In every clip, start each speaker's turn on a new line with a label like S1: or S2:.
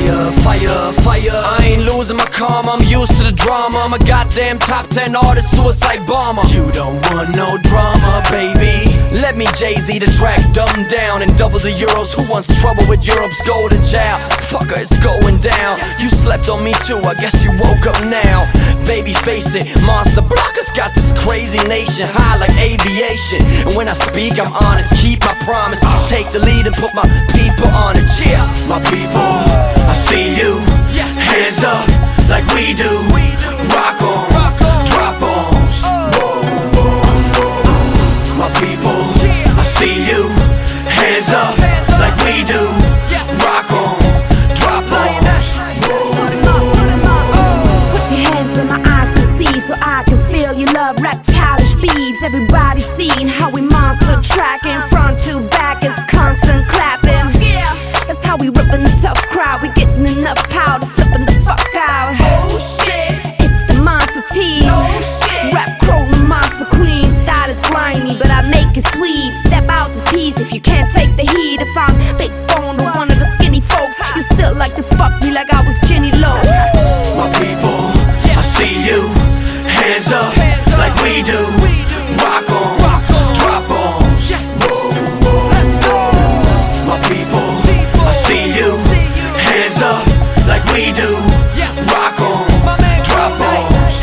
S1: fire, fire, fire. I ain't losing my calm, I'm used to the drama. I'm a goddamn top 10 artist, suicide bomber. You don't want no drama, baby. Let me Jay-Z the track, dumb down, and double the euros. Who wants trouble with Europe's golden child? Fucker, it's going down. You slept on me too, I guess you woke up now. Baby, face it, Monster Blockers got this crazy nation high like aviation. And when I speak, I'm honest, keep my promise. Take the lead and put my people on it. Yeah, my people, I see you. Hands up like we do. Rock on, drop bombs. My people, I see you. Hands up like we do. Rock on, drop bombs.
S2: Put your hands where my eyes can see, so I can feel your love. Reptile speeds, everybody seeing how we monster tracking. Front to back is constant clapping. That's how we ripping the tough crowd. We getting enough power to flipping the fuck out.
S1: Oh shit,
S2: it's the monster team.
S1: Oh shit,
S2: Rap crow, monster queen. Style is grimy, but I make it sweet. Step out this piece if you can't take the heat. If I'm big boned or one of the skinny folks, you still like to fuck me like I was Jenny Low.
S1: my people, I see you. Hands up like we do. Rock on, drop bombs. My people, I see you. Hands up like we do. Rock on, drop bombs.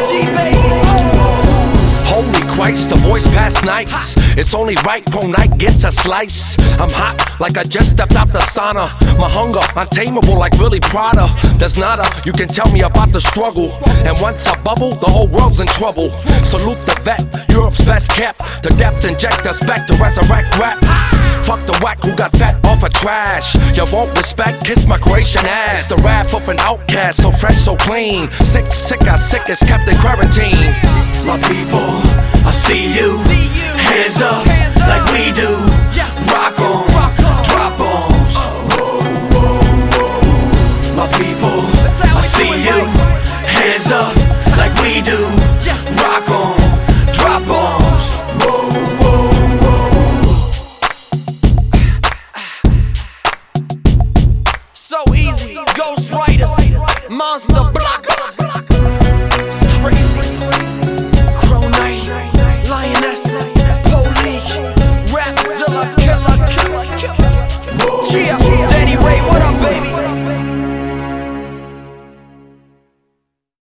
S3: Holy Christ, the boys pass nice. It's only right pro night gets a slice. I'm hot like I just stepped out the sauna. My hunger untamable like Billy Prada. There's nada, you can tell me about the struggle. And once I bubble, the whole world's in trouble. Salute the vet, Europe's best kept. The depth inject us back to resurrect rap. Fuck the whack who got fat off of trash. You won't respect, kiss my Croatian ass. The wrath of an outcast, so fresh, so clean. Sick, sick as kept in quarantine.
S1: My people, I see you. Hands up like we do. Rock on, drop bombs. My people, I see you. Hands up like we do. Rock on, drop bombs. So easy, Ghost Riders, Monster Blockers. It's crazy. Crow Knight, Lioness, Police, Rapzilla, killer. Yeah, Danny Ray, what up, baby?